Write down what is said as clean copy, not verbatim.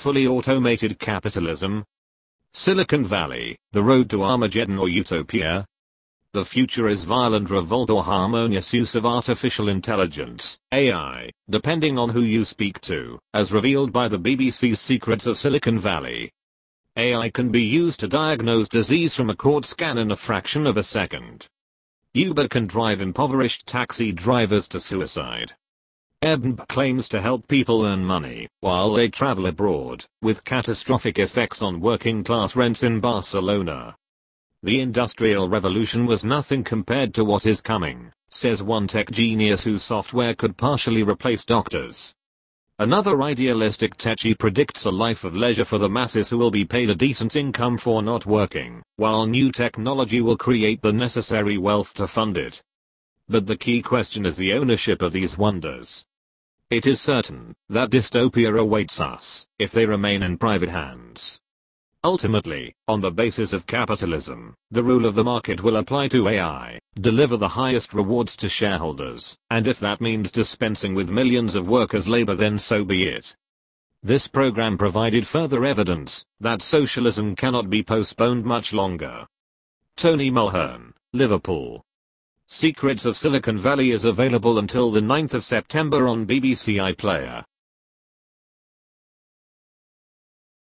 fully automated capitalism? Silicon Valley, the road to Armageddon or utopia? The future is violent revolt or harmonious use of artificial intelligence, AI, depending on who you speak to, as revealed by the BBC's Secrets of Silicon Valley. AI can be used to diagnose disease from a CT scan in a fraction of a second. Uber can drive impoverished taxi drivers to suicide. Airbnb claims to help people earn money while they travel abroad, with catastrophic effects on working-class rents in Barcelona. The Industrial Revolution was nothing compared to what is coming, says one tech genius whose software could partially replace doctors. Another idealistic techie predicts a life of leisure for the masses who will be paid a decent income for not working, while new technology will create the necessary wealth to fund it. But the key question is the ownership of these wonders. It is certain that dystopia awaits us if they remain in private hands. Ultimately, on the basis of capitalism, the rule of the market will apply to AI, deliver the highest rewards to shareholders, and if that means dispensing with millions of workers' labor, then so be it. This program provided further evidence that socialism cannot be postponed much longer. Tony Mulhern, Liverpool. Secrets of Silicon Valley is available until the 9th of September on BBC iPlayer.